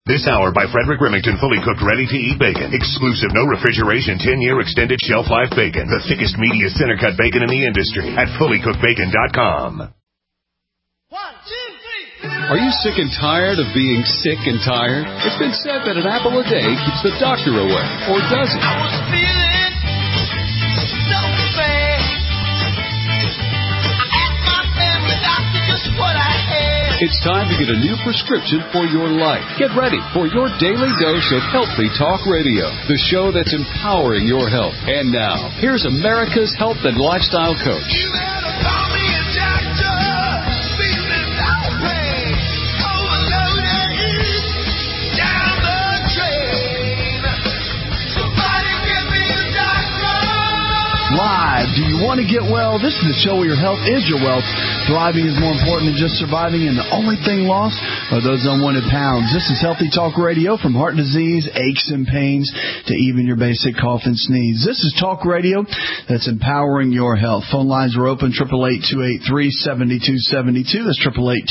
This hour by Frederick Remington, fully cooked, ready-to-eat bacon. Exclusive, no refrigeration, 10-year extended shelf life bacon. The thickest, meatiest, center-cut bacon in the industry at fullycookedbacon.com. 1, 2, 3. Are you sick and tired of being sick and tired? It's been said that an apple a day keeps the doctor away. Or does it? I was feeling so bad. I asked my family doctor just what I had. It's time to get a new prescription for your life. Get ready for your daily dose of Healthy Talk Radio, the show that's empowering your health. And now, here's America's health and lifestyle coach. You better call me a doctor. Feeling so bad. Overloaded. Down the drain. Somebody give me a doctor. Live. Do you want to get well? This is the show where your health is your wealth. Thriving is more important than just surviving, and the only thing lost are those unwanted pounds. This is Healthy Talk Radio, from heart disease, aches and pains, to even your basic cough and sneeze. This is Talk Radio that's empowering your health. Phone lines are open, 888-283-7272. That's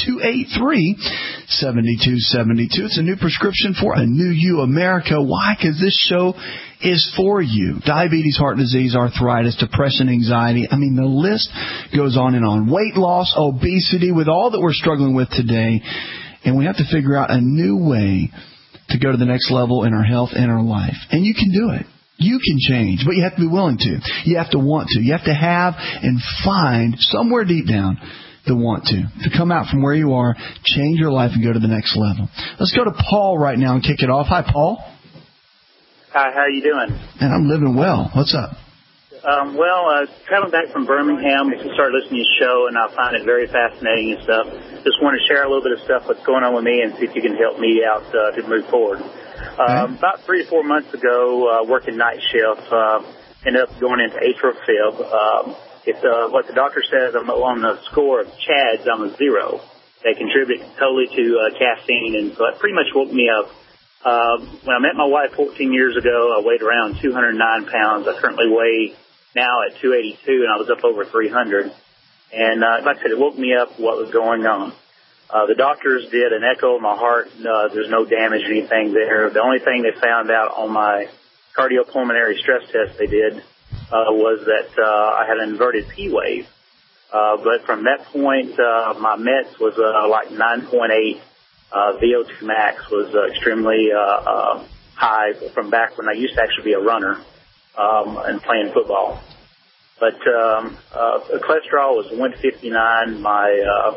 888-283-7272. It's a new prescription for a new you, America. Why? Because this show is for you. Diabetes, heart disease, arthritis, depression, anxiety. I mean, the list goes on and on. Weight loss, obesity, with all that we're struggling with today. And we have to figure out a new way to go to the next level in our health and our life. And you can do it. You can change, but you have to be willing to. You have to want to. You have to have and find somewhere deep down the want to come out from where you are, change your life, and go to the next level. Let's go to Paul right now and kick it off. Hi, Paul. Hi, how you doing? And I'm living well. What's up? Traveling back from Birmingham, I started listening to your show, and I find it very fascinating and stuff. Just want to share a little bit of stuff that's going on with me and see if you can help me out to move forward. About 3 to 4 months ago, working night shift, ended up going into atrial fib. What the doctor says, I'm on the score of CHADS, I'm a 0. They contribute totally to caffeine, and so that pretty much woke me up. When I met my wife 14 years ago, I weighed around 209 pounds. I currently weigh now at 282, and I was up over 300. And like I said, it woke me up what was going on. The doctors did an echo of my heart. There's no damage or anything there. The only thing they found out on my cardiopulmonary stress test they did was that I had an inverted P wave. But from that point, my METs was like 9.8. VO2 max was extremely high from back when I used to actually be a runner and playing football. But cholesterol was 159. My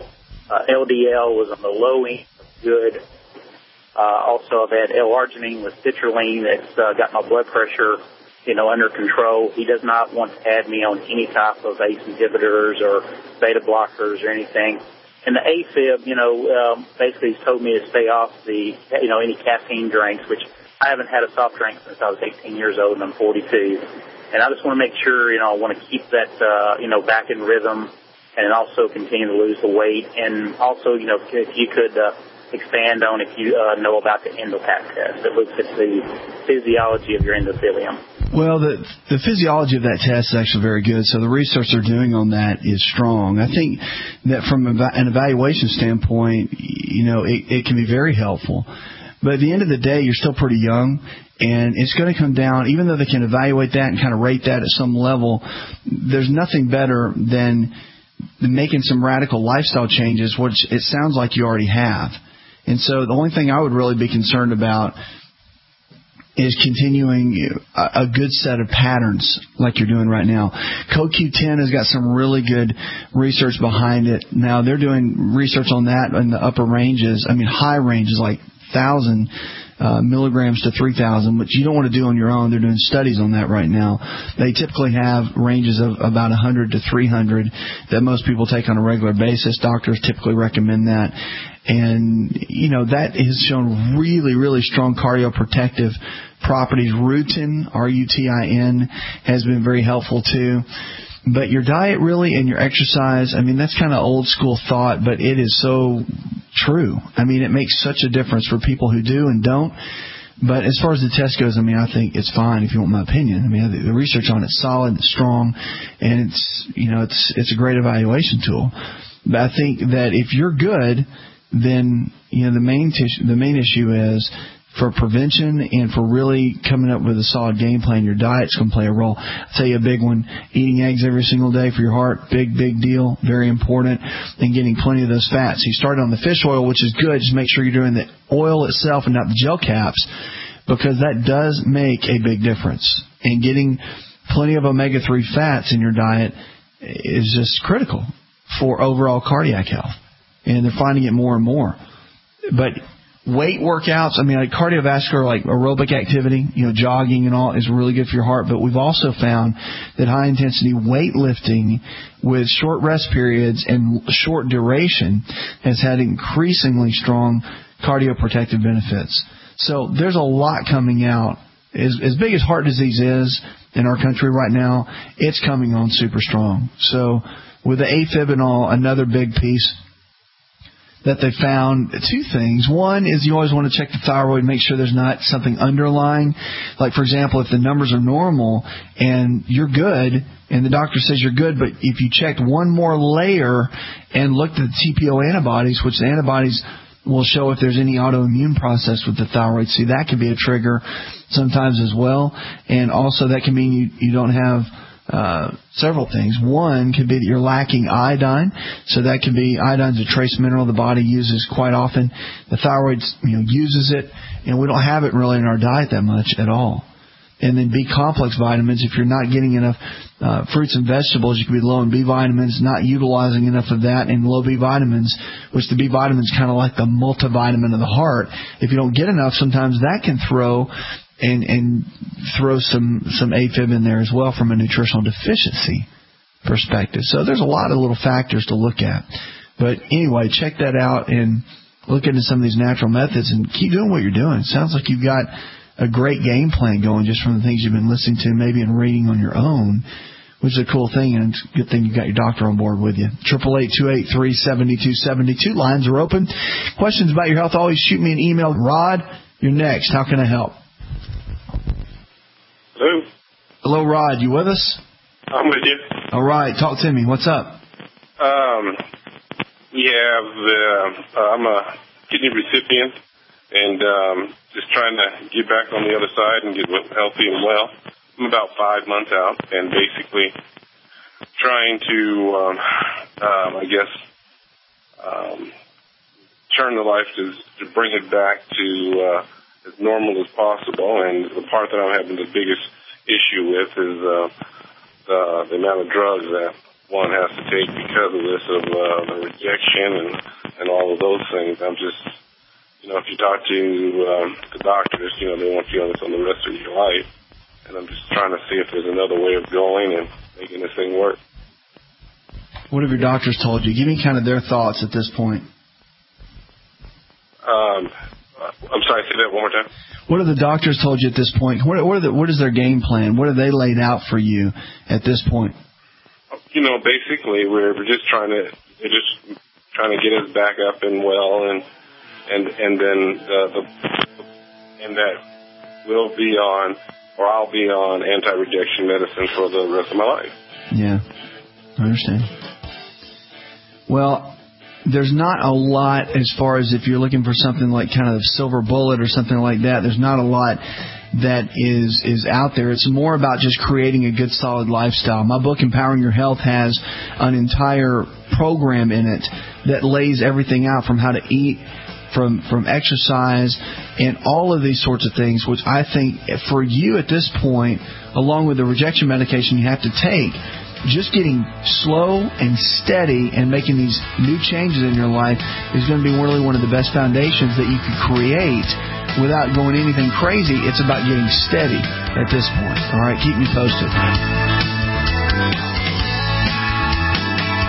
LDL was on the low end, good. Also, I've had L-arginine with citrulline that's got my blood pressure, under control. He does not want to add me on any type of ACE inhibitors or beta blockers or anything. And the AFib, basically he's told me to stay off the, any caffeine drinks, which I haven't had a soft drink since I was 18 years old, and I'm 42. And I just want to make sure, I want to keep that, back in rhythm, and also continue to lose the weight. And also, if you could expand on if you know about the EndoPAP test that looks at the physiology of your endothelium. Well, the physiology of that test is actually very good, so the research they're doing on that is strong. I think that from an evaluation standpoint, it can be very helpful. But at the end of the day, you're still pretty young, and it's going to come down, even though they can evaluate that and kind of rate that at some level, there's nothing better than making some radical lifestyle changes, which it sounds like you already have. And so the only thing I would really be concerned about is continuing a good set of patterns like you're doing right now. CoQ10 has got some really good research behind it. Now, they're doing research on that in the upper ranges. I mean, high ranges like 1,000 milligrams to 3,000, which you don't want to do on your own. They're doing studies on that right now. They typically have ranges of about 100 to 300 that most people take on a regular basis. Doctors typically recommend that. And, that has shown really, really strong cardioprotective properties. Rutin, R-U-T-I-N, has been very helpful too. But your diet really and your exercise, that's kind of old school thought, but it is so true. It makes such a difference for people who do and don't. But as far as the test goes, I think it's fine if you want my opinion. The research on it's solid, it's strong, and it's a great evaluation tool. But I think that if you're good, then the main issue is for prevention and for really coming up with a solid game plan. Your diet's going to play a role. I'll tell you a big one: eating eggs every single day for your heart. Big deal. Very important. And getting plenty of those fats. You started on the fish oil, which is good. Just make sure you're doing the oil itself and not the gel caps, because that does make a big difference. And getting plenty of omega-3 fats in your diet is just critical for overall cardiac health. And they're finding it more and more. But weight workouts, like cardiovascular, like aerobic activity, jogging and all, is really good for your heart. But we've also found that high-intensity weightlifting with short rest periods and short duration has had increasingly strong cardioprotective benefits. So there's a lot coming out. As big as heart disease is in our country right now, it's coming on super strong. So with the AFib and all, another big piece that they found, two things. One is you always want to check the thyroid, make sure there's not something underlying. Like, for example, if the numbers are normal and you're good and the doctor says you're good, but if you checked one more layer and looked at the TPO antibodies, which the antibodies will show if there's any autoimmune process with the thyroid. See, that could be a trigger sometimes as well. And also that can mean you don't have several things. One could be that you're lacking iodine. So that could be, iodine's a trace mineral the body uses quite often. The thyroid uses it, and we don't have it really in our diet that much at all. And then B-complex vitamins, if you're not getting enough fruits and vegetables, you could be low in B vitamins, not utilizing enough of that, and low B vitamins, which the B vitamins kind of like the multivitamin of the heart. If you don't get enough, sometimes that can throw and throw some AFib in there as well from a nutritional deficiency perspective. So there's a lot of little factors to look at. But anyway, check that out and look into some of these natural methods and keep doing what you're doing. It sounds like you've got a great game plan going just from the things you've been listening to, maybe and reading on your own, which is a cool thing, and it's a good thing you got your doctor on board with you. 888-283-7272. Lines are open. Questions about your health, always shoot me an email. Rod, you're next. How can I help? Hello. Hello, Rod. You with us? I'm with you. All right. Talk to me. What's up? I'm a kidney recipient, and just trying to get back on the other side and get healthy and well. I'm about 5 months out, and basically trying to, turn the life to bring it back to as normal as possible. And the part that I'm having the biggest issue with is the amount of drugs that one has to take because of this, of the rejection and all of those things. I'm just, if you talk to the doctors, they want you on this on the rest of your life. And I'm just trying to see if there's another way of going and making this thing work. What have your doctors told you? Give me kind of their thoughts at this point. I'm sorry, say that one more time. What have the doctors told you at this point? What is their game plan? What have they laid out for you at this point? Basically, we're just trying to get us back up and well, and then that we'll be on, or I'll be on anti-rejection medicine for the rest of my life. Yeah, I understand. Well, there's not a lot as far as if you're looking for something like kind of silver bullet or something like that. There's not a lot that is out there. It's more about just creating a good, solid lifestyle. My book, Empowering Your Health, has an entire program in it that lays everything out from how to eat, from exercise, and all of these sorts of things, which I think for you at this point, along with the rejection medication you have to take, just getting slow and steady and making these new changes in your life is going to be really one of the best foundations that you could create without going anything crazy. It's about getting steady at this point. All right, keep me posted.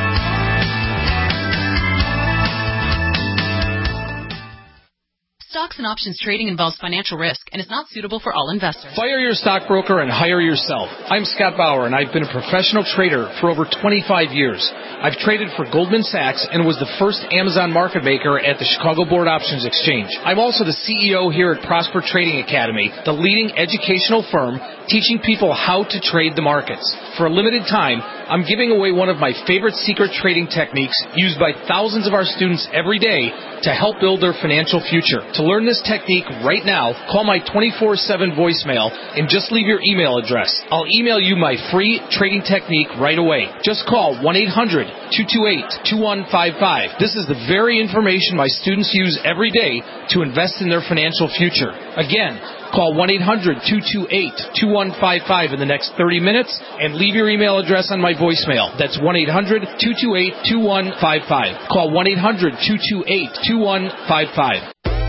Stock Stocks and options trading involves financial risk and is not suitable for all investors. Fire your stockbroker and hire yourself. I'm Scott Bauer, and I've been a professional trader for over 25 years. I've traded for Goldman Sachs and was the first Amazon market maker at the Chicago Board Options Exchange. I'm also the CEO here at Prosper Trading Academy, the leading educational firm teaching people how to trade the markets. For a limited time, I'm giving away one of my favorite secret trading techniques used by thousands of our students every day to help build their financial future. To learn this technique right now, call my 24/7 voicemail and just leave your email address. I'll email you my free trading technique right away. Just call 1-800-228-2155. This is the very information my students use every day to invest in their financial future. Again, call 1-800-228-2155 in the next 30 minutes and leave your email address on my voicemail. That's 1-800-228-2155. Call 1-800-228-2155.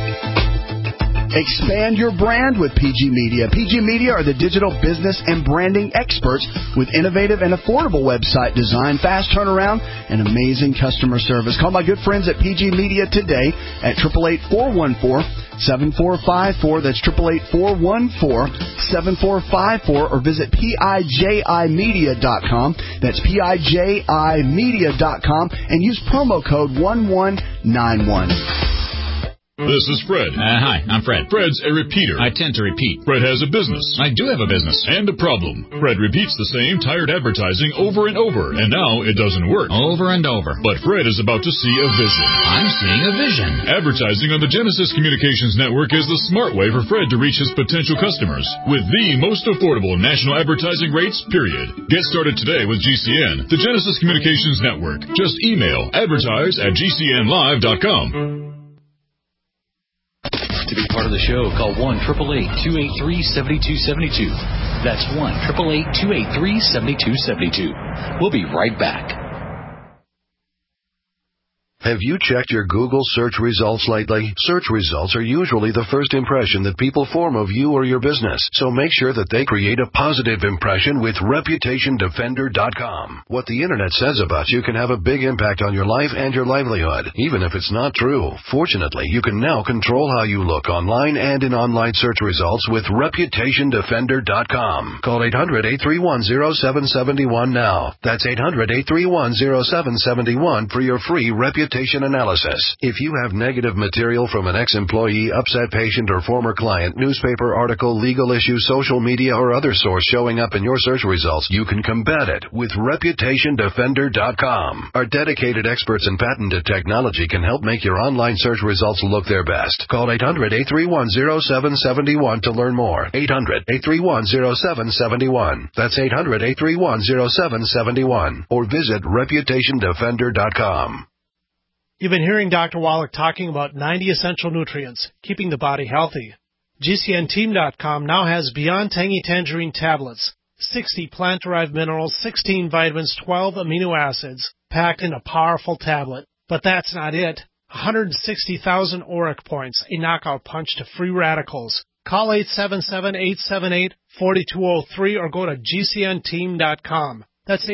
Expand your brand with PG Media. PG Media are the digital business and branding experts with innovative and affordable website design, fast turnaround, and amazing customer service. Call my good friends at PG Media today at 888-414-7454. That's 888-414-7454, or visit PIJImedia.com. That's PIJImedia.com, and use promo code 1191. This is Fred. Hi, I'm Fred. Fred's a repeater. I tend to repeat. Fred has a business. I do have a business. And a problem. Fred repeats the same tired advertising over and over, and now it doesn't work. Over and over. But Fred is about to see a vision. I'm seeing a vision. Advertising on the Genesis Communications Network is the smart way for Fred to reach his potential customers with the most affordable national advertising rates, period. Get started today with GCN, the Genesis Communications Network. Just email advertise@gcnlive.com. To be part of the show, call 1-888-283-7272. That's 1-888-283-7272. We'll be right back. Have you checked your Google search results lately? Search results are usually the first impression that people form of you or your business, so make sure that they create a positive impression with ReputationDefender.com. What the Internet says about you can have a big impact on your life and your livelihood, even if it's not true. Fortunately, you can now control how you look online and in online search results with ReputationDefender.com. Call 800-831-0771 now. That's 800-831-0771 for your free reputation analysis. If you have negative material from an ex-employee, upset patient, or former client, newspaper article, legal issue, social media, or other source showing up in your search results, you can combat it with ReputationDefender.com. Our dedicated experts in patented technology can help make your online search results look their best. Call 800-831-0771 to learn more. 800-831-0771. That's 800-831-0771. Or visit ReputationDefender.com. You've been hearing Dr. Wallach talking about 90 essential nutrients, keeping the body healthy. GCNteam.com now has Beyond Tangy Tangerine tablets, 60 plant-derived minerals, 16 vitamins, 12 amino acids, packed in a powerful tablet. But that's not it. 160,000 auric points, a knockout punch to free radicals. Call 877-878-4203 or go to GCNteam.com. That's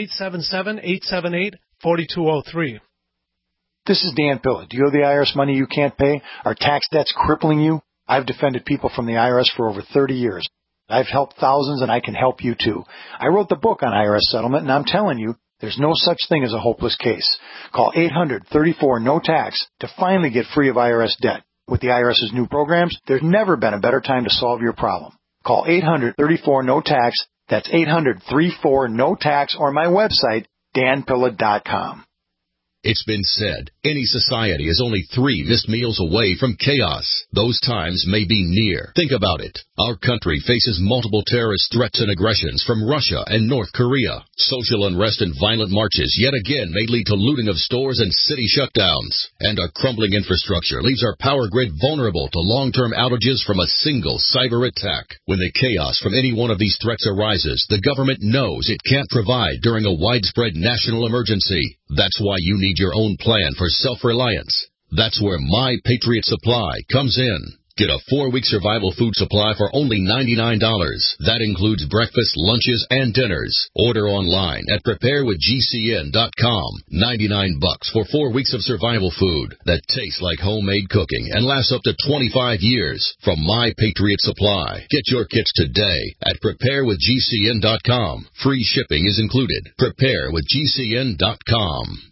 877-878-4203. This is Dan Pilla. Do you owe the IRS money you can't pay? Are tax debts crippling you? I've defended people from the IRS for over 30 years. I've helped thousands, and I can help you too. I wrote the book on IRS settlement, and I'm telling you, there's no such thing as a hopeless case. Call 800-34-NO-TAX to finally get free of IRS debt. With the IRS's new programs, there's never been a better time to solve your problem. Call 800-34-NO-TAX. That's 800-34-NO-TAX, or my website, danpilla.com. It's been said, any society is only 3 missed meals away from chaos. Those times may be near. Think about it. Our country faces multiple terrorist threats and aggressions from Russia and North Korea. Social unrest and violent marches yet again may lead to looting of stores and city shutdowns. And our crumbling infrastructure leaves our power grid vulnerable to long-term outages from a single cyber attack. When the chaos from any one of these threats arises, the government knows it can't provide during a widespread national emergency. That's why you need your own plan for self-reliance. That's where My Patriot Supply comes in. Get a 4-week survival food supply for only $99. That includes breakfast, lunches, and dinners. Order online at preparewithgcn.com. $99 for 4 weeks of survival food that tastes like homemade cooking and lasts up to 25 years from My Patriot Supply. Get your kits today at preparewithgcn.com. Free shipping is included. Preparewithgcn.com.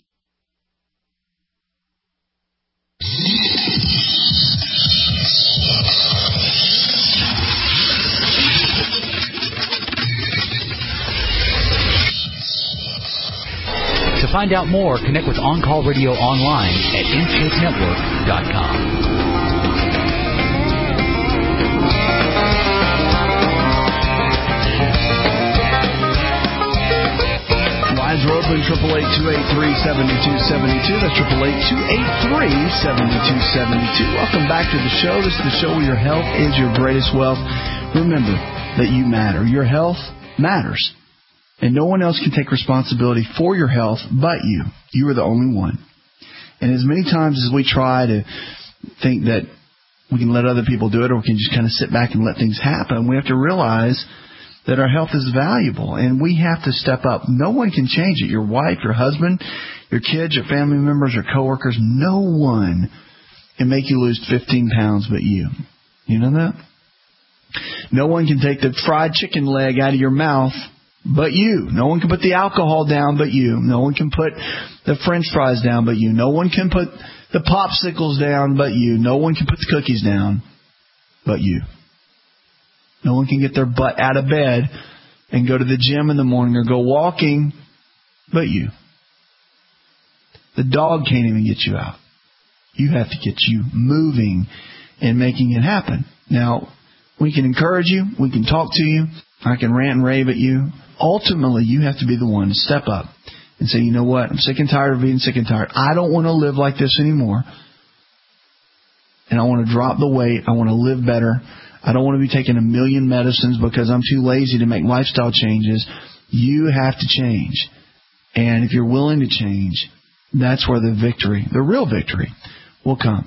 To find out more, connect with On Call Radio online at InShapeNetwork.com. Lines are open, 888-283-7272. That's 888-283-7272. Welcome back to the show. This is the show where your health is your greatest wealth. Remember that you matter. Your health matters. And no one else can take responsibility for your health but you. You are the only one. And as many times as we try to think that we can let other people do it or we can just kind of sit back and let things happen, we have to realize that our health is valuable, and we have to step up. No one can change it. Your wife, your husband, your kids, your family members, your coworkers, no one can make you lose 15 pounds but you. You know that? No one can take the fried chicken leg out of your mouth but you. No one can put the alcohol down but you. No one can put the French fries down but you. No one can put the popsicles down but you. No one can put the cookies down but you. No one can get their butt out of bed and go to the gym in the morning or go walking but you. The dog can't even get you out. You have to get you moving and making it happen. Now, we can encourage you. We can talk to you. I can rant and rave at you. Ultimately, you have to be the one to step up and say, you know what? I'm sick and tired of being sick and tired. I don't want to live like this anymore. And I want to drop the weight. I want to live better. I don't want to be taking a million medicines because I'm too lazy to make lifestyle changes. You have to change. And if you're willing to change, that's where the victory, the real victory, will come.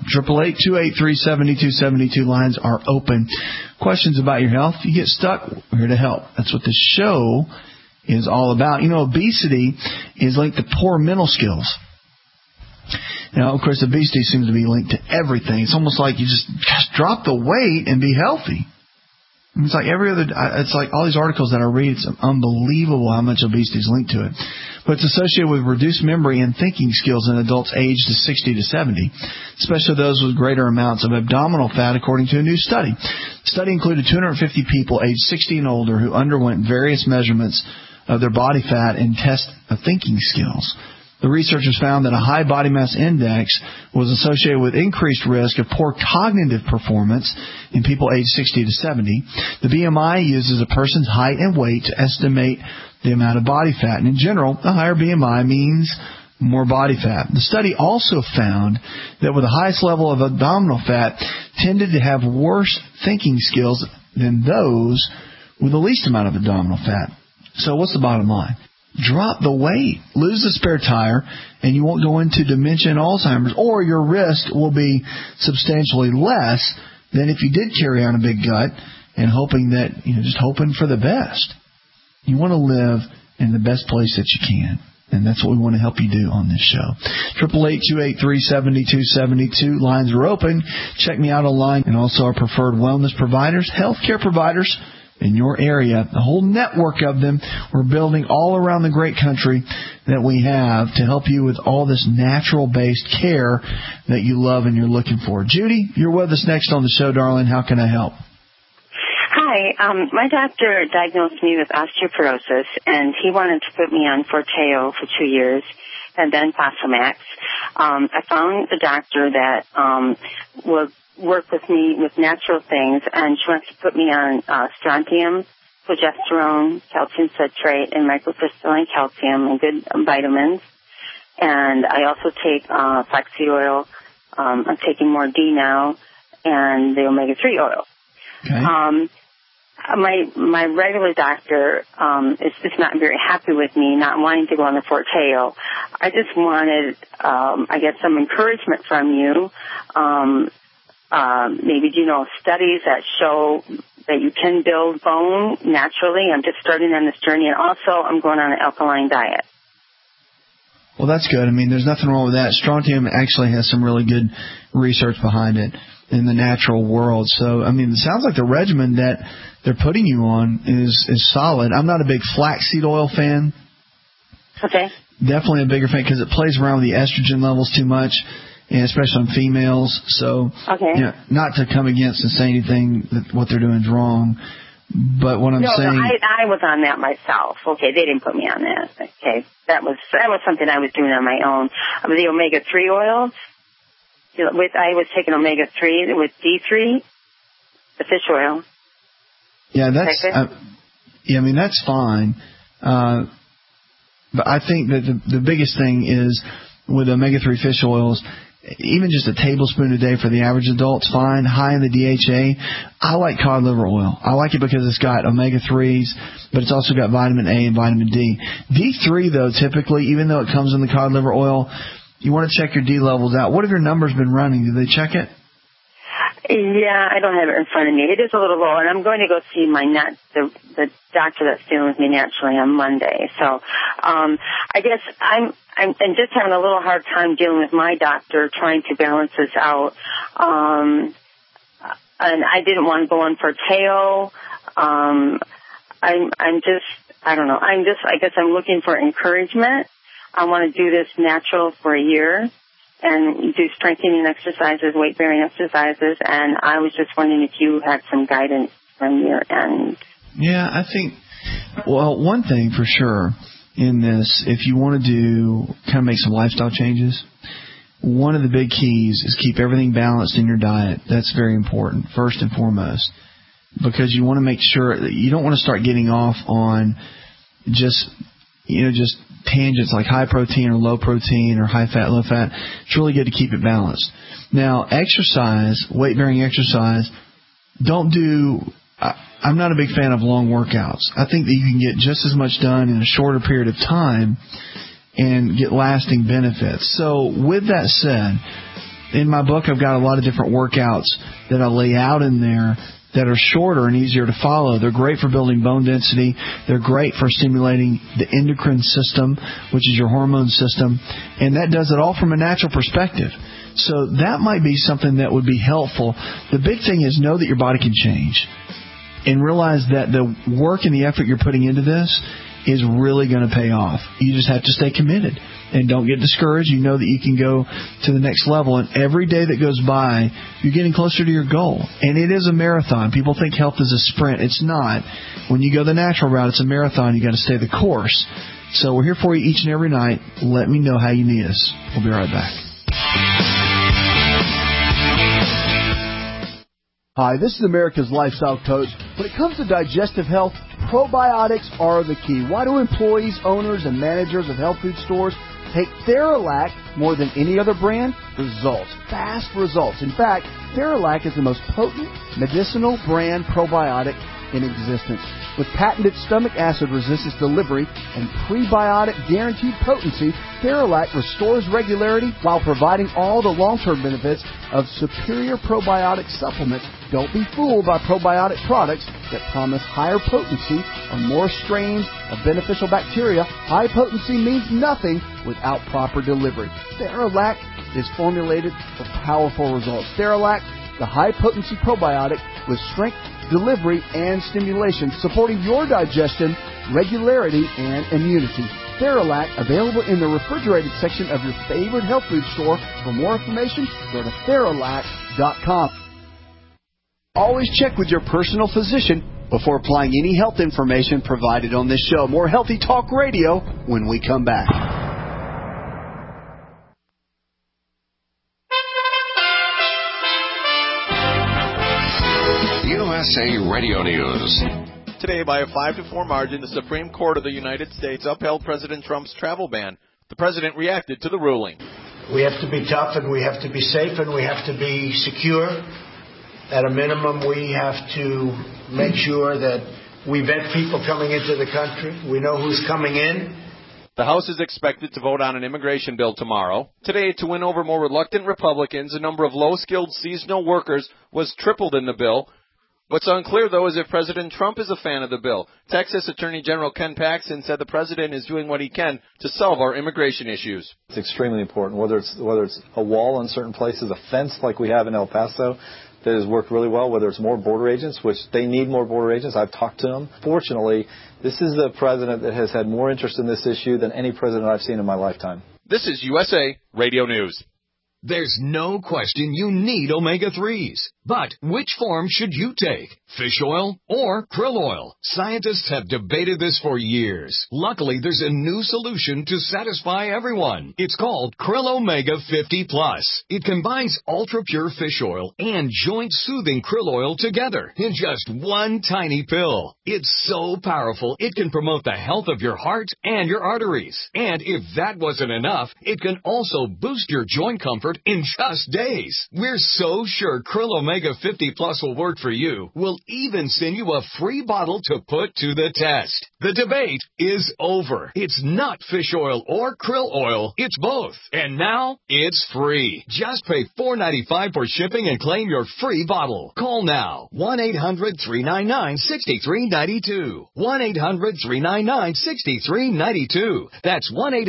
888-283-7272 lines are open. Questions about your health? If you get stuck, we're here to help. That's what the show is all about. You know, obesity is linked to poor mental skills. Now, of course, obesity seems to be linked to everything. It's almost like you just drop the weight and be healthy. It's like it's like all these articles that I read, it's unbelievable how much obesity is linked to it. But it's associated with reduced memory and thinking skills in adults aged 60 to 70, especially those with greater amounts of abdominal fat, according to a new study. The study included 250 people aged 60 and older who underwent various measurements of their body fat and tests of thinking skills. The researchers found that a high body mass index was associated with increased risk of poor cognitive performance in people aged 60 to 70. The BMI uses a person's height and weight to estimate the amount of body fat. And in general, a higher BMI means more body fat. The study also found that with the highest level of abdominal fat tended to have worse thinking skills than those with the least amount of abdominal fat. So what's the bottom line? Drop the weight. Lose the spare tire, and you won't go into dementia and Alzheimer's, or your risk will be substantially less than if you did carry on a big gut and hoping that, just hoping for the best. You want to live in the best place that you can, and that's what we want to help you do on this show. 888-283-7272. Lines are open. Check me out online, and also our preferred wellness providers, healthcare providers in your area, a whole network of them we're building all around the great country that we have to help you with all this natural-based care that you love and you're looking for. Judy, you're with us next on the show, darling. How can I help? Hi. My doctor diagnosed me with osteoporosis, and he wanted to put me on Forteo for 2 years and then Fosamax. I found a doctor that will work with me with natural things, and she wants to put me on strontium, progesterone, calcium citrate, and microcrystalline calcium, and good vitamins. And I also take flaxseed oil. I'm taking more D now, and the omega-3 oil. Okay. My regular doctor is not very happy with me not wanting to go on the Forteo. I just wanted, some encouragement from you. maybe do you know studies that show that you can build bone naturally? I'm just starting on this journey, and also I'm going on an alkaline diet. Well, that's good. I mean, there's nothing wrong with that. Strontium actually has some really good research behind it in the natural world. So, I mean, it sounds like the regimen that they're putting you on is solid. I'm not a big flaxseed oil fan. Okay. Definitely a bigger fan because it plays around with the estrogen levels too much, and especially on females. So, okay. You know, not to come against and say anything that what they're doing is wrong, but what I'm saying... No, I was on that myself. Okay, they didn't put me on that. Okay, that was something I was doing on my own. The omega-3 oils, I was taking omega-3 with D3, the fish oil. Yeah, that's... I mean, that's fine. But I think that the biggest thing is with omega-3 fish oils, even just a tablespoon a day for the average adult's fine. High in the DHA. I like cod liver oil. I like it because it's got omega-3s, but it's also got vitamin A and vitamin D. D3, though, typically, even though it comes in the cod liver oil, you want to check your D levels out. What have your numbers been running? Did they check it? Yeah, I don't have it in front of me. It is a little low, and I'm going to go see the doctor that's dealing with me naturally on Monday. So, I guess I'm just having a little hard time dealing with my doctor trying to balance this out. And I didn't want to go on for Teo. I guess I'm looking for encouragement. I want to do this natural for a year and do strengthening exercises, weight-bearing exercises, and I was just wondering if you had some guidance from your end. Yeah, I think, well, one thing for sure in this, if you want to kind of make some lifestyle changes, one of the big keys is keep everything balanced in your diet. That's very important, first and foremost, because you want to make sure that you don't want to start getting off on just tangents like high protein or low protein or high fat, low fat. It's really good to keep it balanced. Now, exercise, weight-bearing exercise, I'm not a big fan of long workouts. I think that you can get just as much done in a shorter period of time and get lasting benefits. So with that said, in my book, I've got a lot of different workouts that I lay out in there that are shorter and easier to follow. They're great for building bone density. They're great for stimulating the endocrine system, which is your hormone system. And that does it all from a natural perspective. So that might be something that would be helpful. The big thing is know that your body can change and realize that the work and the effort you're putting into this is really going to pay off. You just have to stay committed and don't get discouraged. You know that you can go to the next level, and every day that goes by, you're getting closer to your goal. And it is a marathon. People think health is a sprint. It's not. When you go the natural route, it's a marathon. You got to stay the course. So we're here for you each and every night. Let me know how you need us. We'll be right back. Hi, this is America's Lifestyle Coach. When it comes to digestive health, probiotics are the key. Why do employees, owners, and managers of health food stores take Theralac more than any other brand? Results. Fast results. In fact, Theralac is the most potent medicinal brand probiotic in existence. With patented stomach acid resistance delivery and prebiotic guaranteed potency, Theralac restores regularity while providing all the long-term benefits of superior probiotic supplements. Don't be fooled by probiotic products that promise higher potency or more strains of beneficial bacteria. High potency means nothing without proper delivery. Theralac is formulated for powerful results. Theralac, the high-potency probiotic with strength, delivery, and stimulation, supporting your digestion, regularity, and immunity. Theralac, available in the refrigerated section of your favorite health food store. For more information, go to Theralac.com. Always check with your personal physician before applying any health information provided on this show. More Healthy Talk Radio when we come back. USA Radio News. Today, by a 5-4 margin, the Supreme Court of the United States upheld President Trump's travel ban. The president reacted to the ruling. We have to be tough, and we have to be safe, and we have to be secure. At a minimum, we have to make sure that we vet people coming into the country. We know who's coming in. The House is expected to vote on an immigration bill tomorrow. Today, to win over more reluctant Republicans, the number of low-skilled seasonal workers was tripled in the bill. What's unclear, though, is if President Trump is a fan of the bill. Texas Attorney General Ken Paxton said the president is doing what he can to solve our immigration issues. It's extremely important, whether it's a wall in certain places, a fence like we have in El Paso that has worked really well, whether it's more border agents, which they need more border agents. I've talked to them. Fortunately, this is the president that has had more interest in this issue than any president I've seen in my lifetime. This is USA Radio News. There's no question you need omega-3s. But which form should you take? Fish oil or krill oil? Scientists have debated this for years. Luckily, there's a new solution to satisfy everyone. It's called Krill Omega 50 Plus. It combines ultra-pure fish oil and joint-soothing krill oil together in just one tiny pill. It's so powerful, it can promote the health of your heart and your arteries. And if that wasn't enough, it can also boost your joint comfort in just days. We're so sure Krill Omega 50 Plus will work for you. We'll even send you a free bottle to put to the test. The debate is over. It's not fish oil or krill oil. It's both. And now it's free. Just pay $4.95 for shipping and claim your free bottle. Call now. 1-800-399-6392. 1-800-399-6392. That's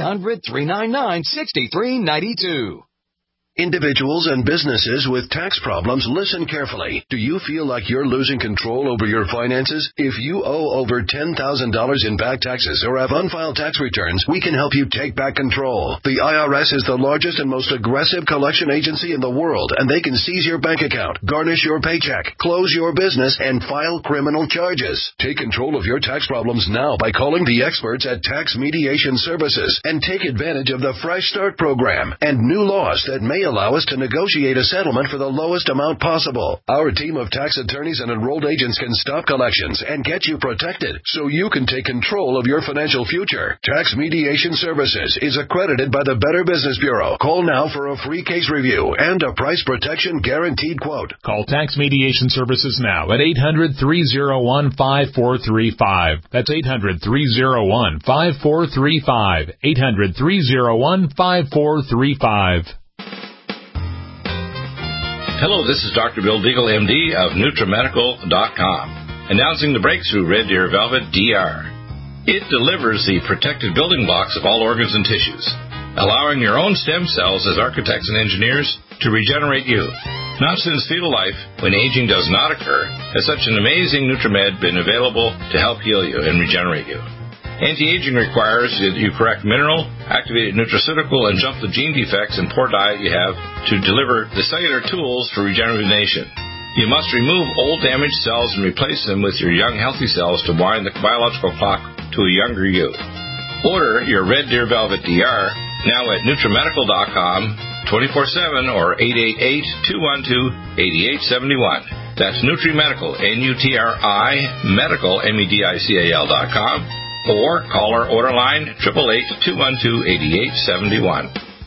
1-800-399-6392. Individuals and businesses with tax problems, listen carefully. Do you feel like you're losing control over your finances? If you owe over $10,000 in back taxes or have unfiled tax returns, we can help you take back control. The IRS is the largest and most aggressive collection agency in the world, and they can seize your bank account, garnish your paycheck, close your business, and file criminal charges. Take control of your tax problems now by calling the experts at Tax Mediation Services and take advantage of the Fresh Start program and new laws that may allow us to negotiate a settlement for the lowest amount possible. Our team of tax attorneys and enrolled agents can stop collections and get you protected so you can take control of your financial future. Tax Mediation Services is accredited by the Better Business Bureau. Call now for a free case review and a price protection guaranteed quote. Call Tax Mediation Services now at 800-301-5435. That's 800-301-5435. 800-301-5435. Hello, this is Dr. Bill Deagle, MD of NutriMedical.com, announcing the breakthrough Red Deer Velvet DR. It delivers the protected building blocks of all organs and tissues, allowing your own stem cells as architects and engineers to regenerate you. Not since fetal life, when aging does not occur, has such an amazing NutriMed been available to help heal you and regenerate you. Anti-aging requires that you correct mineral, activated nutraceutical, and jump the gene defects and poor diet you have to deliver the cellular tools for regeneration. You must remove old damaged cells and replace them with your young healthy cells to wind the biological clock to a younger you. Order your Red Deer Velvet DR now at NutriMedical.com 24/7 or 888-212-8871. That's NutriMedical, N-U-T-R-I, Medical, MEDICAL.com. Or call our order line 888-212-8871.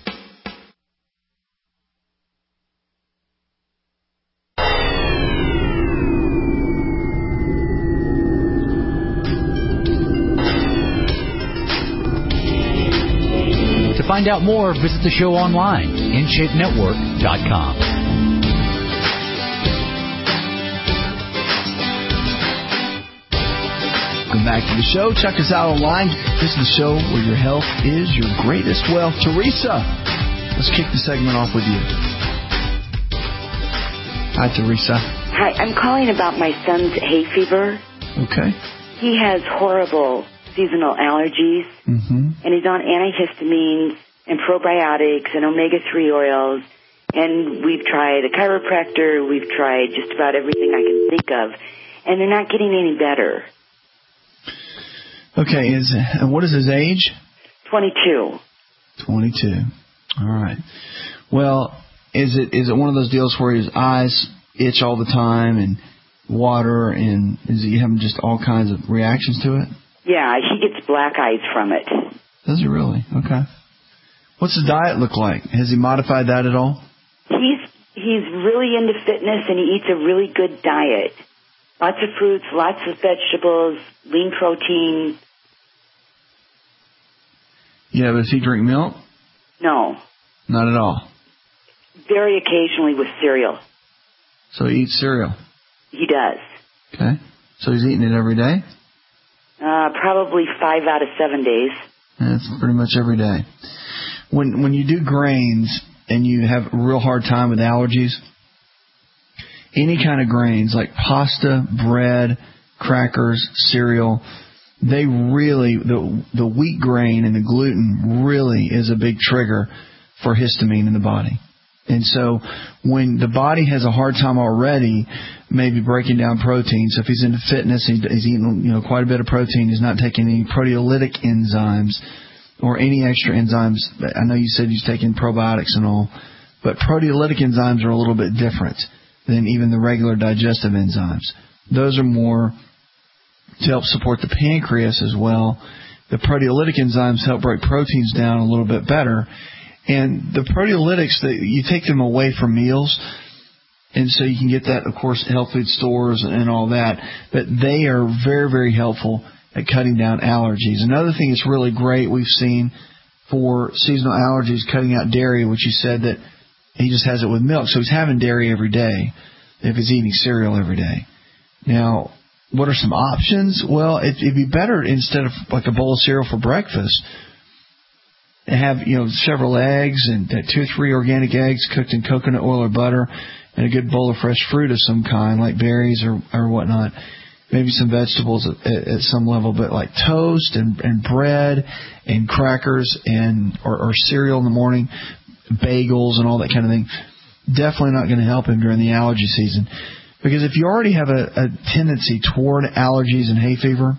To find out more, visit the show online, InShapeNetwork.com. Welcome back to the show. Check us out online. This is the show where your health is your greatest wealth. Teresa, let's kick the segment off with you. Hi, Teresa. Hi, I'm calling about my son's hay fever. Okay. He has horrible seasonal allergies, and he's on antihistamines and probiotics and omega-3 oils, and we've tried a chiropractor, we've tried just about everything I can think of, and they're not getting any better. Okay, what is his age? 22. 22. All right. Well, is it one of those deals where his eyes itch all the time and water, and is he having just all kinds of reactions to it? Yeah, he gets black eyes from it. Does he really? Okay. What's his diet look like? Has he modified that at all? He's really into fitness, and he eats a really good diet. Lots of fruits, lots of vegetables, lean protein. Yeah, but does he drink milk? No. Not at all. Very occasionally with cereal. So he eats cereal? He does. Okay. So he's eating it every day? Probably 5 out of 7 days. That's pretty much every day. When you do grains and you have a real hard time with allergies, any kind of grains like pasta, bread, crackers, cereal, they really, the wheat grain and the gluten really is a big trigger for histamine in the body. And so when the body has a hard time already maybe breaking down protein, so if he's into fitness, he's eating quite a bit of protein, he's not taking any proteolytic enzymes or any extra enzymes. I know you said he's taking probiotics and all, but proteolytic enzymes are a little bit different than even the regular digestive enzymes. Those are more to help support the pancreas as well. The proteolytic enzymes help break proteins down a little bit better. And the proteolytics, you take them away from meals, and so you can get that, of course, at health food stores and all that. But they are very, very helpful at cutting down allergies. Another thing that's really great we've seen for seasonal allergies, cutting out dairy, which you said that he just has it with milk. So he's having dairy every day if he's eating cereal every day. Now, what are some options? Well, it'd be better instead of like a bowl of cereal for breakfast, have several eggs and 2 or 3 organic eggs cooked in coconut oil or butter, and a good bowl of fresh fruit of some kind, like berries or whatnot. Maybe some vegetables at some level, but like toast and bread and crackers or cereal in the morning, bagels and all that kind of thing. Definitely not going to help him during the allergy season, because if you already have a tendency toward allergies and hay fever,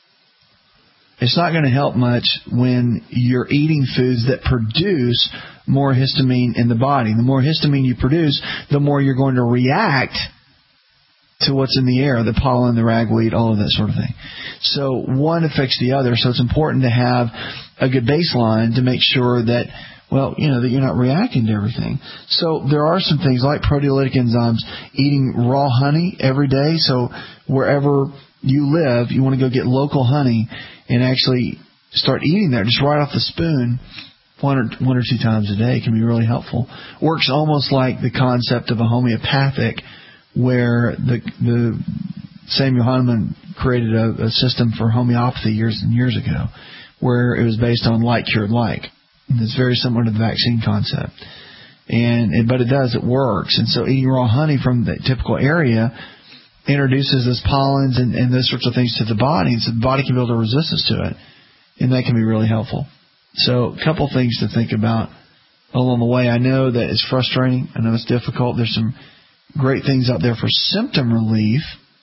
it's not going to help much when you're eating foods that produce more histamine in the body. The more histamine you produce, the more you're going to react to what's in the air, the pollen, the ragweed, all of that sort of thing. So one affects the other. So it's important to have a good baseline to make sure that, that you're not reacting to everything. So there are some things like proteolytic enzymes, eating raw honey every day. So wherever you live, you want to go get local honey and actually start eating that just right off the spoon 1 or 2 times a day can be really helpful. Works almost like the concept of a homeopathic, where the Samuel Hahnemann created a system for homeopathy years and years ago, where it was based on like cured like. And it's very similar to the vaccine concept. But it works. And so eating raw honey from the typical area introduces those pollens and those sorts of things to the body, and so the body can build a resistance to it, and that can be really helpful. So a couple things to think about along the way. I know that it's frustrating. I know it's difficult. There's some great things out there for symptom relief,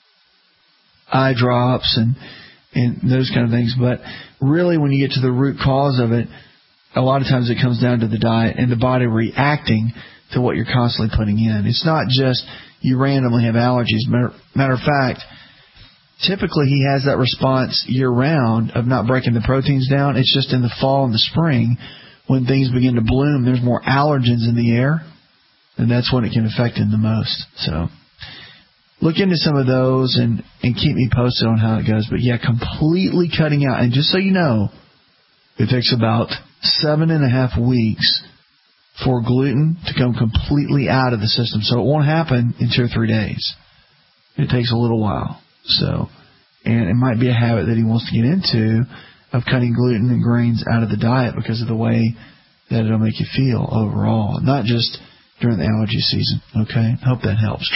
eye drops and those kind of things, but really when you get to the root cause of it, a lot of times it comes down to the diet and the body reacting to what you're constantly putting in. It's not just you randomly have allergies. Matter of fact, typically he has that response year-round of not breaking the proteins down. It's just in the fall and the spring when things begin to bloom, there's more allergens in the air, and that's when it can affect him the most. So look into some of those and keep me posted on how it goes. But, yeah, completely cutting out. And just so you know, it takes about 7.5 weeks for gluten to come completely out of the system. So it won't happen in 2 or 3 days. It takes a little while. And it might be a habit that he wants to get into of cutting gluten and grains out of the diet because of the way that it'll make you feel overall, not just during the allergy season. Okay? Hope that helps.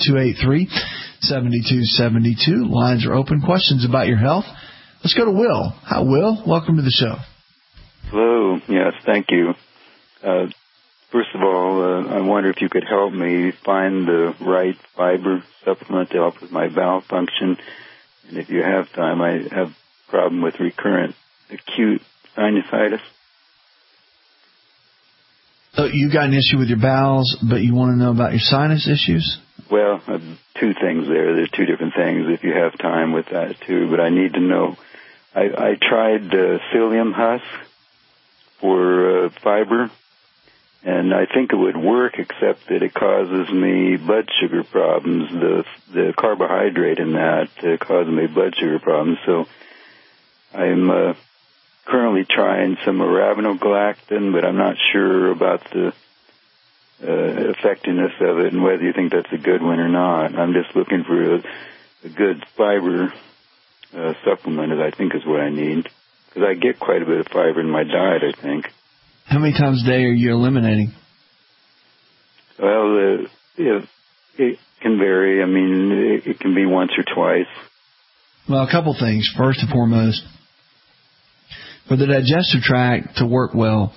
888-283-7272. Lines are open. Questions about your health? Let's go to Will. Hi, Will. Welcome to the show. Hello. Yes, thank you. First of all, I wonder if you could help me find the right fiber supplement to help with my bowel function. And if you have time, I have a problem with recurrent acute sinusitis. So you got an issue with your bowels, but you want to know about your sinus issues? Well, 2 things there. There's 2 different things if you have time with that, too. But I need to know. I tried psyllium husk for fiber, and I think it would work, except that it causes me blood sugar problems. The carbohydrate in that causes me blood sugar problems. So I'm currently trying some arabinogalactin, but I'm not sure about the effectiveness of it and whether you think that's a good one or not. I'm just looking for a good fiber supplement, I think is what I need, because I get quite a bit of fiber in my diet, I think. How many times a day are you eliminating? Well, it can vary. I mean, it can be once or twice. Well, a couple things. First and foremost, for the digestive tract to work well,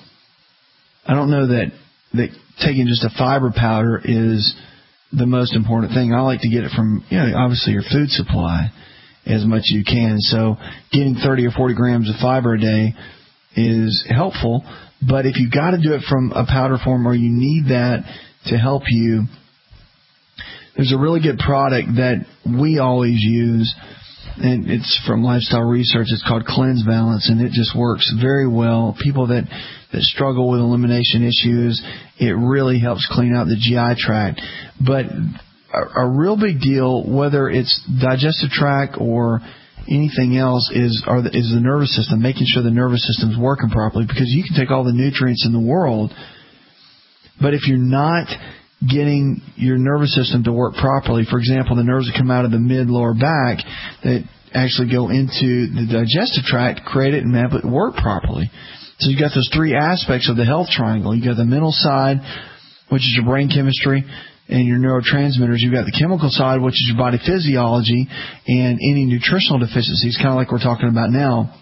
I don't know that taking just a fiber powder is the most important thing. I like to get it from, obviously your food supply as much as you can. So getting 30 or 40 grams of fiber a day is helpful. But if you've got to do it from a powder form or you need that to help you, there's a really good product that we always use, and it's from Lifestyle Research. It's called Cleanse Balance, and it just works very well. People that struggle with elimination issues, it really helps clean out the GI tract. But a real big deal, whether it's digestive tract or anything else, is the nervous system, making sure the nervous system's working properly, because you can take all the nutrients in the world, but if you're not getting your nervous system to work properly, for example, the nerves that come out of the mid-lower back that actually go into the digestive tract, create it and have it work properly. So you've got those three aspects of the health triangle. You've got the mental side, which is your brain chemistry and your neurotransmitters. You've got the chemical side, which is your body physiology and any nutritional deficiencies, kind of like we're talking about now.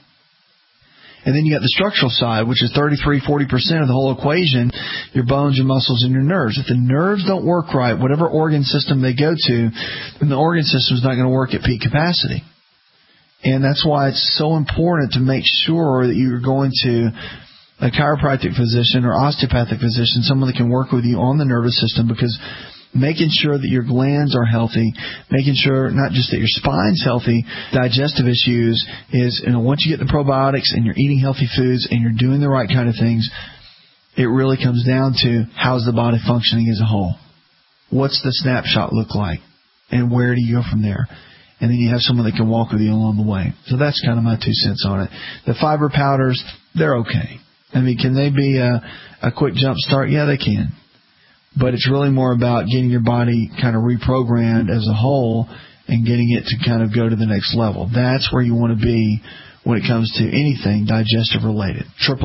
And then you got the structural side, which is 33-40% of the whole equation, your bones, your muscles, and your nerves. If the nerves don't work right, whatever organ system they go to, then the organ system is not going to work at peak capacity. And that's why it's so important to make sure that you're going to a chiropractic physician or osteopathic physician, someone that can work with you on the nervous system, because making sure that your glands are healthy, making sure not just that your spine's healthy, digestive issues is, once you get the probiotics and you're eating healthy foods and you're doing the right kind of things, it really comes down to how's the body functioning as a whole. What's the snapshot look like? And where do you go from there? And then you have someone that can walk with you along the way. So that's kind of my 2 cents on it. The fiber powders, they're okay. I mean, can they be a quick jump start? Yeah, they can. But it's really more about getting your body kind of reprogrammed as a whole and getting it to kind of go to the next level. That's where you want to be when it comes to anything digestive related.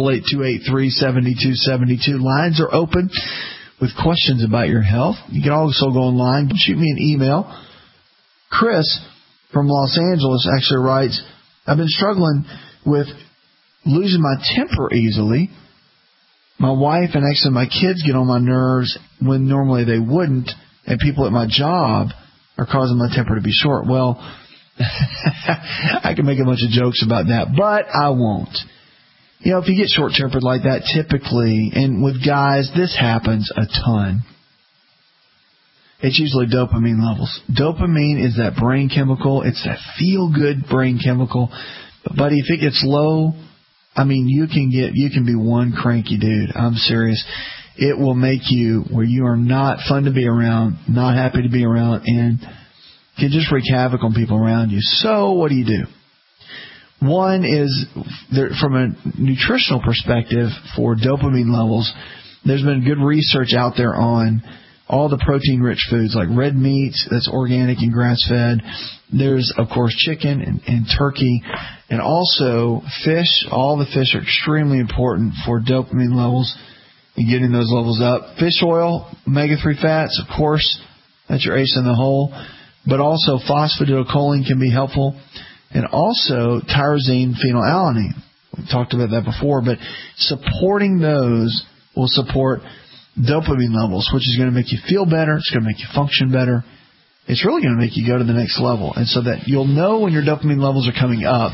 888-283-7272. Lines are open with questions about your health. You can also go online. Shoot me an email. Chris from Los Angeles actually writes, I've been struggling with losing my temper easily. My wife and actually my kids get on my nerves when normally they wouldn't, and people at my job are causing my temper to be short. Well, I can make a bunch of jokes about that, but I won't. If you get short-tempered like that, typically, and with guys, this happens a ton. It's usually dopamine levels. Dopamine is that brain chemical. It's that feel-good brain chemical. But, buddy, if it gets low, I mean, you can be one cranky dude. I'm serious. It will make you where you are not fun to be around, not happy to be around, and can just wreak havoc on people around you. So what do? One is, from a nutritional perspective for dopamine levels, there's been good research out there on all the protein-rich foods like red meats, that's organic and grass-fed. There's, of course, chicken and turkey, and also fish. All the fish are extremely important for dopamine levels and getting those levels up. Fish oil, omega-3 fats, of course, that's your ace in the hole. But also phosphatidylcholine can be helpful, and also tyrosine phenylalanine. We talked about that before, but supporting those will support dopamine levels, which is going to make you feel better. It's going to make you function better. It's really going to make you go to the next level. And so that you'll know when your dopamine levels are coming up,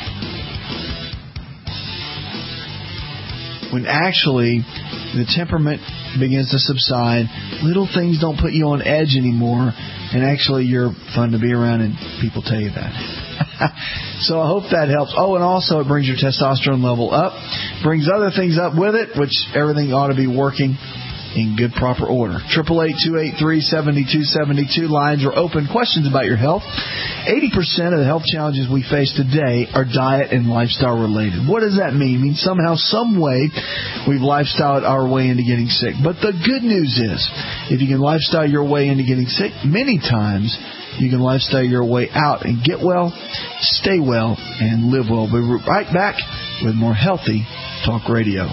when actually the temperament begins to subside, little things don't put you on edge anymore, and actually you're fun to be around, and people tell you that. So I hope that helps. Oh, and also it brings your testosterone level up, brings other things up with it, which everything ought to be working in good, proper order. 888-283-7272. Lines are open. Questions about your health. 80% of the health challenges we face today are diet and lifestyle related. What does that mean? It means somehow, some way, we've lifestyled our way into getting sick. But the good news is, if you can lifestyle your way into getting sick, many times you can lifestyle your way out and get well, stay well, and live well. We'll be right back with more Healthy Talk Radio.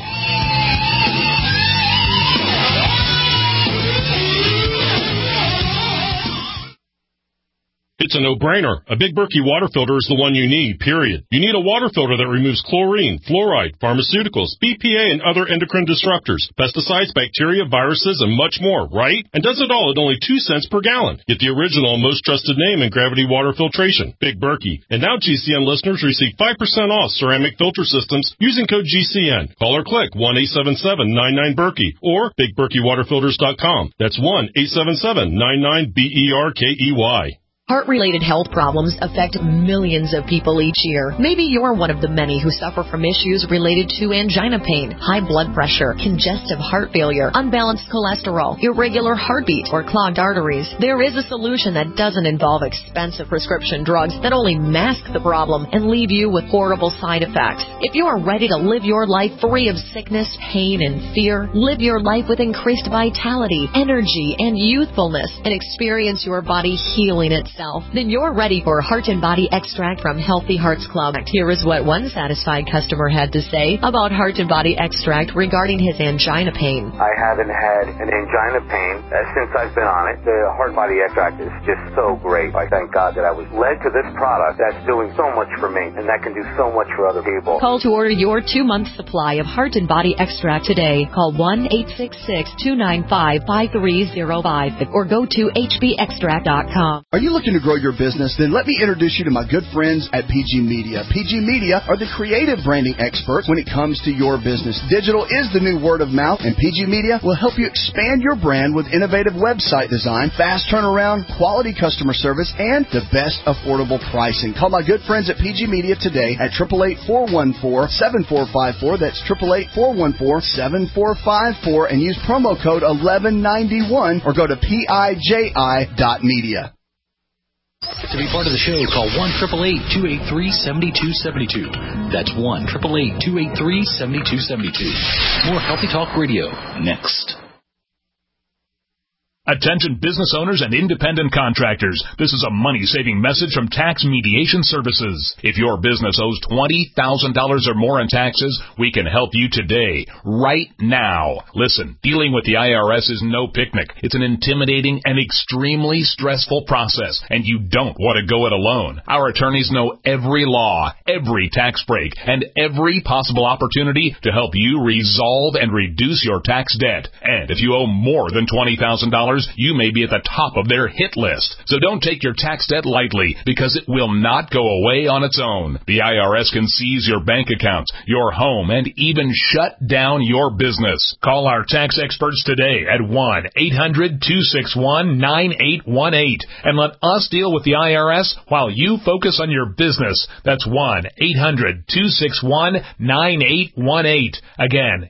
It's a no-brainer. A Big Berkey water filter is the one you need, period. You need a water filter that removes chlorine, fluoride, pharmaceuticals, BPA, and other endocrine disruptors, pesticides, bacteria, viruses, and much more, right? And does it all at only 2 cents per gallon. Get the original and most trusted name in gravity water filtration, Big Berkey. And now GCN listeners receive 5% off ceramic filter systems using code GCN. Call or click 1-877-99-BERKEY or BigBerkeyWaterFilters.com. That's 1-877-99-BERKEY. Heart-related health problems affect millions of people each year. Maybe you're one of the many who suffer from issues related to angina pain, high blood pressure, congestive heart failure, unbalanced cholesterol, irregular heartbeat, or clogged arteries. There is a solution that doesn't involve expensive prescription drugs that only mask the problem and leave you with horrible side effects. If you are ready to live your life free of sickness, pain, and fear, live your life with increased vitality, energy, and youthfulness, and experience your body healing itself, then you're ready for Heart and Body Extract from Healthy Hearts Club. Here is what one satisfied customer had to say about Heart and Body Extract regarding his angina pain. I haven't had an angina pain since I've been on it. The Heart Body Extract is just so great. I thank God that I was led to this product that's doing so much for me, and that can do so much for other people. Call to order your 2-month supply of Heart and Body Extract today. Call 1-866-295-5305 or go to hbextract.com. Are you looking to grow your business? Then let me introduce you to my good friends at PG Media. PG Media are the creative branding experts when it comes to your business. Digital is the new word of mouth, and PG Media will help you expand your brand with innovative website design, fast turnaround, quality customer service, and the best affordable pricing. Call my good friends at PG Media today at 888-414-7454. That's 888-414-7454, and use promo code 1191 or go to PIJI.media. To be part of the show, call 1-888-283-7272. That's 1-888-283-7272. More Healthy Talk Radio next. Attention business owners and independent contractors. This is a money-saving message from Tax Mediation Services. If your business owes $20,000 or more in taxes, we can help you today, right now. Listen, dealing with the IRS is no picnic. It's an intimidating and extremely stressful process, and you don't want to go it alone. Our attorneys know every law, every tax break, and every possible opportunity to help you resolve and reduce your tax debt. And if you owe more than $20,000, you may be at the top of their hit list. So don't take your tax debt lightly, because it will not go away on its own. The IRS can seize your bank accounts, your home, and even shut down your business. Call our tax experts today at 1-800-261-9818 and let us deal with the IRS while you focus on your business. That's 1-800-261-9818. Again,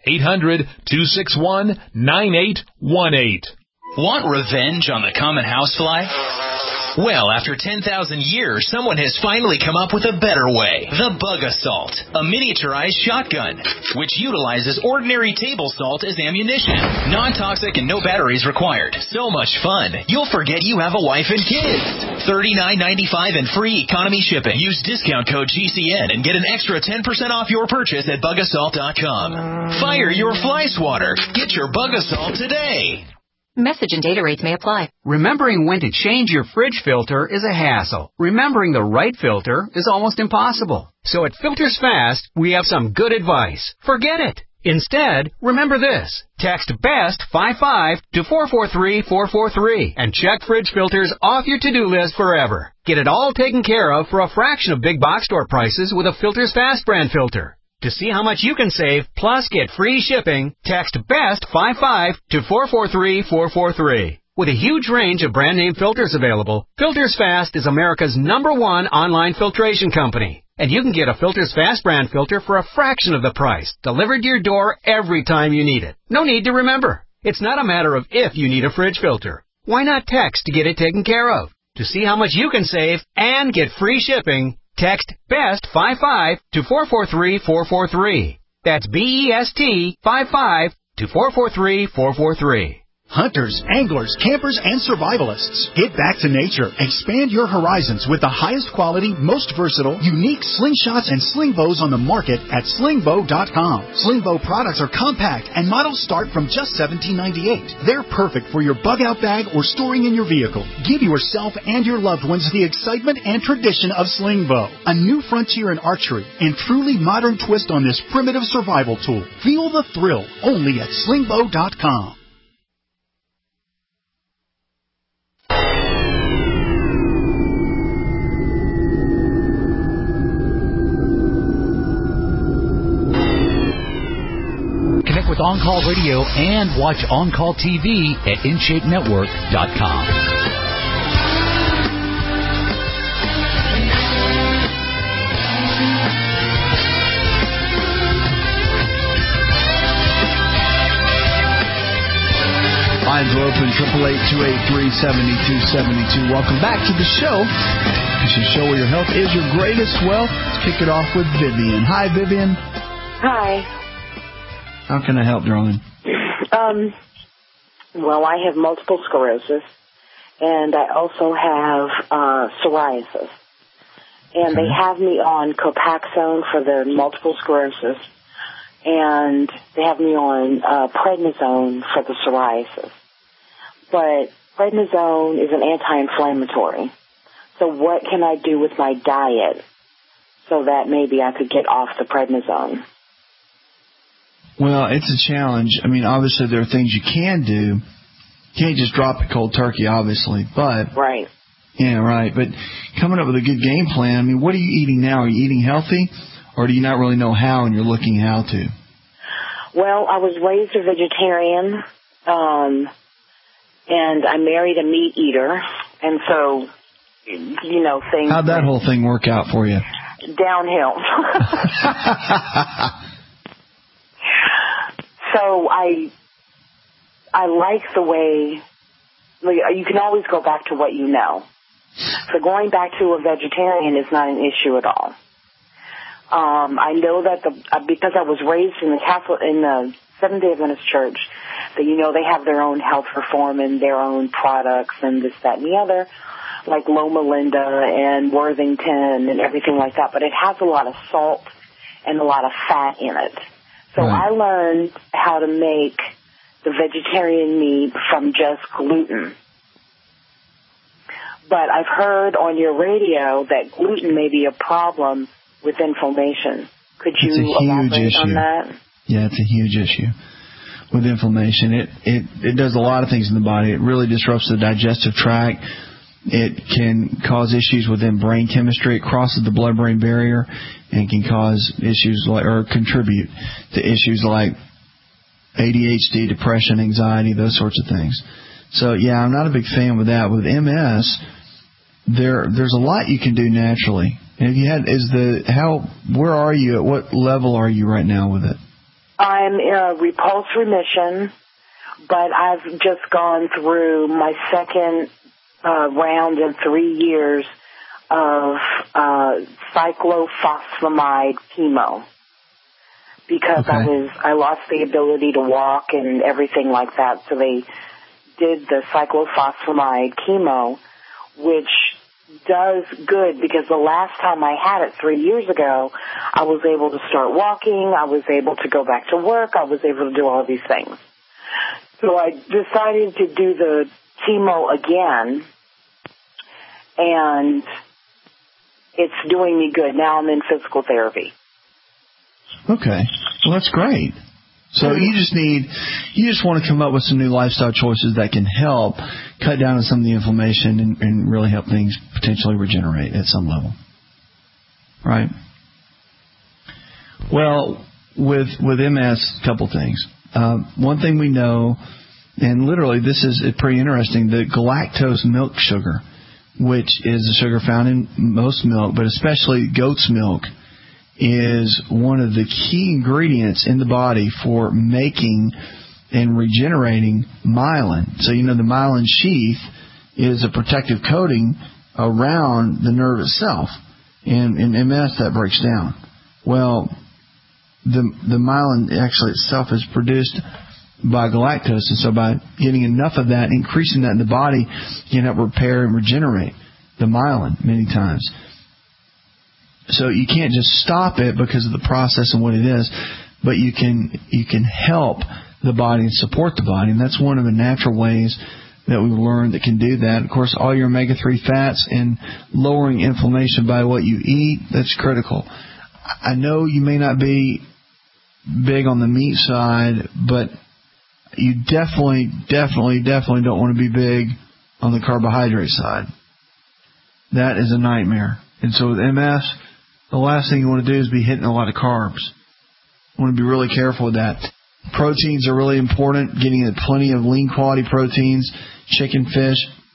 800-261-9818. Want revenge on the common housefly? Well, after 10,000 years, someone has finally come up with a better way. The Bug Assault, a miniaturized shotgun, which utilizes ordinary table salt as ammunition. Non-toxic and no batteries required. So much fun, you'll forget you have a wife and kids. $39.95 and free economy shipping. Use discount code GCN and get an extra 10% off your purchase at bugassault.com. Fire your fly swatter. Get your Bug Assault today. Message and data rates may apply. Remembering when to change your fridge filter is a hassle. Remembering the right filter is almost impossible. So at Filters Fast, we have some good advice. Forget it. Instead, remember this. Text BEST 55 to 443-443 and check fridge filters off your to-do list forever. Get it all taken care of for a fraction of big box store prices with a Filters Fast brand filter. To see how much you can save, plus get free shipping, text BEST 55 to 443-443. With a huge range of brand name filters available, Filters Fast is America's #1 online filtration company. And you can get a Filters Fast brand filter for a fraction of the price, delivered to your door every time you need it. No need to remember. It's not a matter of if you need a fridge filter. Why not text to get it taken care of? To see how much you can save and get free shipping, text BEST55 to 443-443. That's BEST 55 to 443-443. Hunters, anglers, campers, and survivalists. Get back to nature. Expand your horizons with the highest quality, most versatile, unique slingshots and sling bows on the market at slingbow.com. Sling bow products are compact and models start from just $17.98. They're perfect for your bug-out bag or storing in your vehicle. Give yourself and your loved ones the excitement and tradition of sling bow. A new frontier in archery and truly modern twist on this primitive survival tool. Feel the thrill only at slingbow.com. Connect with On-Call Radio and watch On-Call TV at InShapeNetwork.com. Lines are open, 888-283-7272. Welcome back to the show. This is a show where your health is your greatest wealth. Let's kick it off with Vivian. Hi, Vivian. Hi. How can I help, darling? Well, I have multiple sclerosis, and I also have psoriasis. And they have me on Copaxone for the multiple sclerosis, and they have me on prednisone for the psoriasis. But prednisone is an anti-inflammatory. So what can I do with my diet so that maybe I could get off the prednisone? Well, it's a challenge. I mean, obviously there are things you can do. You can't just drop it cold turkey, obviously, but... Right. Yeah, right. But coming up with a good game plan, I mean, what are you eating now? Are you eating healthy, or do you not really know how and you're looking how to? Well, I was raised a vegetarian, and I married a meat eater, and so, you know, things... How'd that whole thing work out for you? Downhill. So I like the way, you can always go back to what you know. So going back to a vegetarian is not an issue at all. I know that because I was raised in the Seventh-day Adventist Church, that, you know, they have their own health reform and their own products and this, that, and the other, like Loma Linda and Worthington and everything like that. But it has a lot of salt and a lot of fat in it. So I learned how to make the vegetarian meat from just gluten. But I've heard on your radio that gluten may be a problem with inflammation. Could you elaborate on that? Yeah, it's a huge issue with inflammation. It does a lot of things in the body. It really disrupts the digestive tract. It can cause issues within brain chemistry. It crosses the blood-brain barrier and can cause issues or contribute to issues like ADHD, depression, anxiety, those sorts of things. So, yeah, I'm not a big fan with that. With MS, there's a lot you can do naturally. Have you had, where are you, at what level are you right now with it? I'm in a repulse remission, but I've just gone through my second round in 3 years of cyclophosphamide chemo because I lost the ability to walk and everything like that. So they did the cyclophosphamide chemo, which does good because the last time I had it 3 years ago, I was able to start walking, I was able to go back to work, I was able to do all these things. So I decided to do the chemo again, and it's doing me good. Now I'm in physical therapy. Okay. Well, that's great. So you just want to come up with some new lifestyle choices that can help cut down on some of the inflammation and really help things potentially regenerate at some level. Right? Well, with MS, a couple things. One thing we know, and literally this is pretty interesting, the galactose milk sugar, which is a sugar found in most milk, but especially goat's milk, is one of the key ingredients in the body for making and regenerating myelin. So, the myelin sheath is a protective coating around the nerve itself. And in MS, that breaks down. Well, the myelin actually itself is produced by galactose, and so by getting enough of that, increasing that in the body, you can help repair and regenerate the myelin many times. So you can't just stop it because of the process and what it is, but you can help the body and support the body, and that's one of the natural ways that we've learned that can do that. Of course, all your omega-3 fats and lowering inflammation by what you eat, that's critical. I know you may not be big on the meat side, but you definitely don't want to be big on the carbohydrate side. That is a nightmare. And so with MS, the last thing you want to do is be hitting a lot of carbs. You want to be really careful with that. Proteins are really important, getting plenty of lean quality proteins, chicken, fish.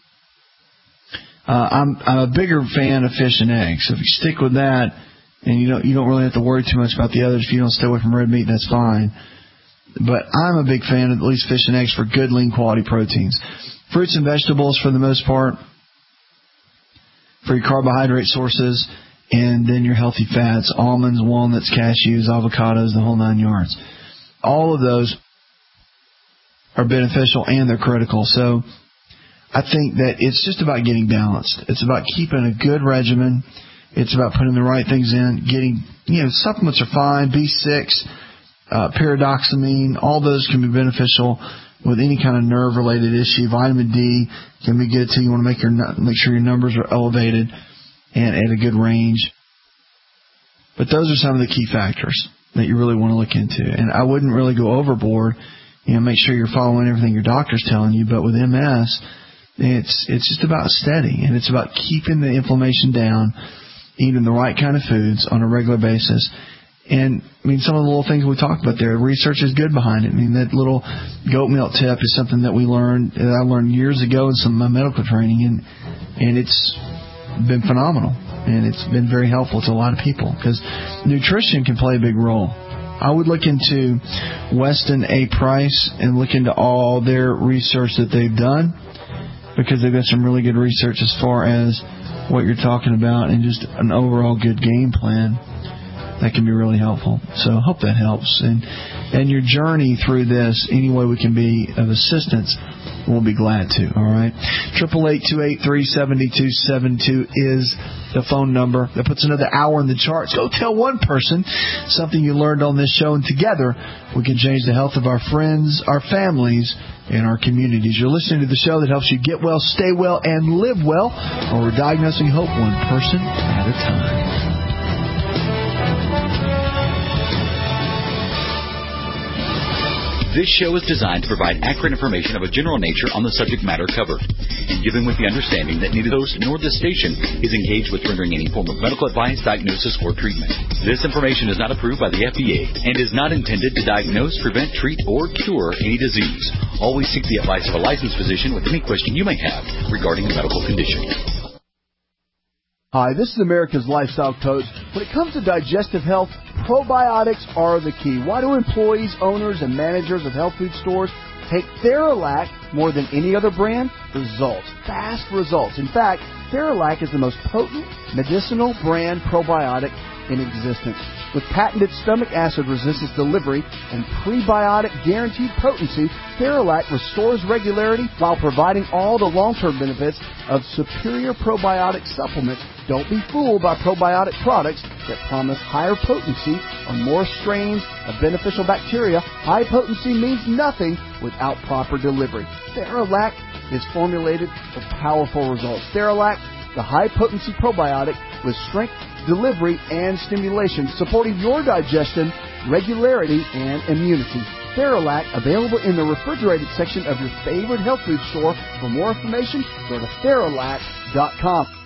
I'm a bigger fan of fish and eggs. So if you stick with that, and you don't really have to worry too much about the others. If you don't stay away from red meat, that's fine. But I'm a big fan of at least fish and eggs for good lean quality proteins. Fruits and vegetables for the most part for your carbohydrate sources, and then your healthy fats, almonds, walnuts, cashews, avocados, the whole 9 yards. All of those are beneficial and they're critical. So I think that it's just about getting balanced. It's about keeping a good regimen. It's about putting the right things in, getting, supplements are fine, B6, pyridoxamine, all those can be beneficial with any kind of nerve-related issue. Vitamin D can be good too. You want to make sure your numbers are elevated and at a good range. But those are some of the key factors that you really want to look into. And I wouldn't really go overboard. Make sure you're following everything your doctor's telling you. But with MS, it's just about steady, and it's about keeping the inflammation down, eating the right kind of foods on a regular basis. And, some of the little things we talked about there, research is good behind it. That little goat milk tip is something that I learned years ago in some of my medical training, and it's been phenomenal. And it's been very helpful to a lot of people because nutrition can play a big role. I would look into Weston A. Price and look into all their research that they've done, because they've got some really good research as far as what you're talking about and just an overall good game plan that can be really helpful. So I hope that helps. And your journey through this, any way we can be of assistance, we'll be glad to. All right. 888-283-7272 is the phone number. That puts another hour in the charts. Go tell one person something you learned on this show, and together we can change the health of our friends, our families, and our communities. You're listening to the show that helps you get well, stay well, and live well, or we're diagnosing hope one person at a time. This show is designed to provide accurate information of a general nature on the subject matter covered, and given with the understanding that neither host nor the station is engaged with rendering any form of medical advice, diagnosis, or treatment. This information is not approved by the FDA and is not intended to diagnose, prevent, treat, or cure any disease. Always seek the advice of a licensed physician with any question you may have regarding a medical condition. Hi, this is America's Lifestyle Coach. When it comes to digestive health, probiotics are the key. Why do employees, owners, and managers of health food stores take Theralac more than any other brand? Results. Fast results. In fact, Theralac is the most potent medicinal brand probiotic in existence. With patented stomach acid resistance delivery and prebiotic guaranteed potency, Theralac restores regularity while providing all the long-term benefits of superior probiotic supplements. Don't be fooled by probiotic products that promise higher potency or more strains of beneficial bacteria. High potency means nothing without proper delivery. Theralac is formulated for powerful results. Theralac, the high-potency probiotic with strength, delivery, and stimulation, supporting your digestion, regularity, and immunity. Theralac, available in the refrigerated section of your favorite health food store. For more information, go to Theralac.com.